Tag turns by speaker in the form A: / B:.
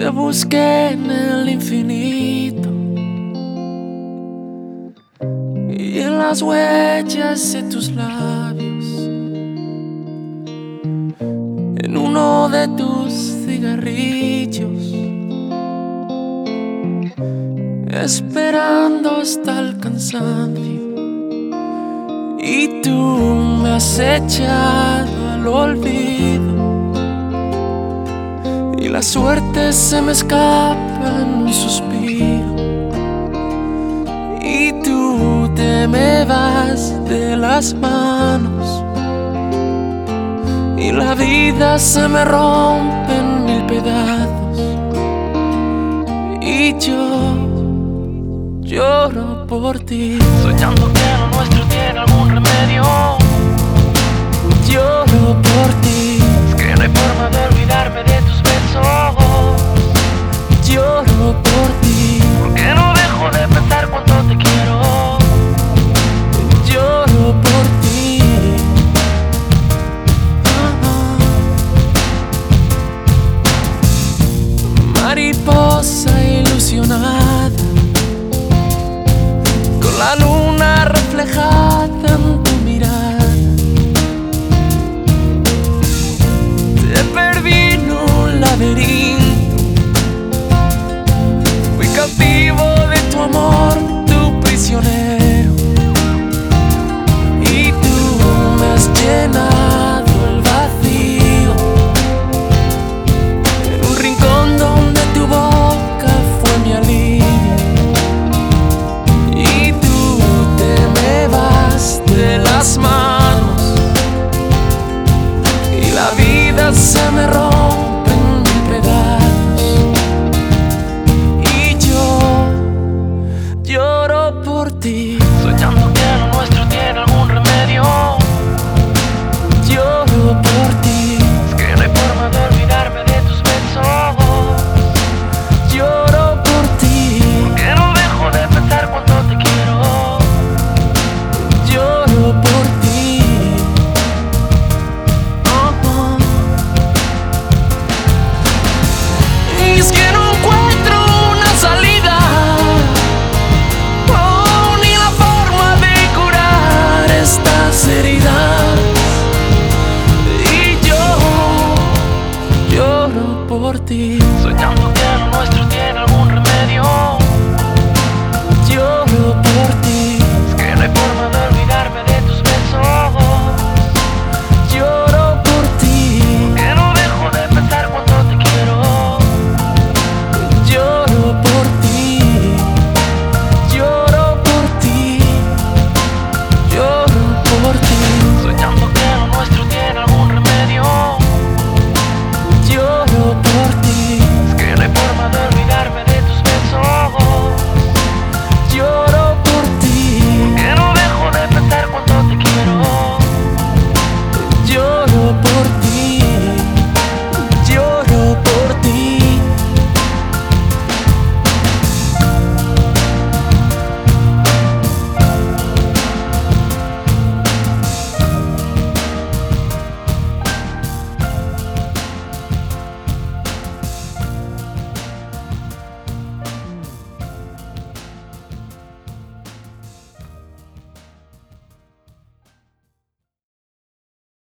A: Te busqué en el infinito y en las huellas de tus labios, en uno de tus cigarrillos, esperando hasta el cansancio. Y tú me has echado al olvido y la suerte se me escapa en un suspiro. Y tú te me vas de las manos y la vida se me rompe en mil pedazos. Y yo lloro por ti,
B: soñando que lo nuestro tiene algún remedio.
A: Lloro por ti,
B: es que no hay forma de olvidarme de tus besos.
A: Lloro por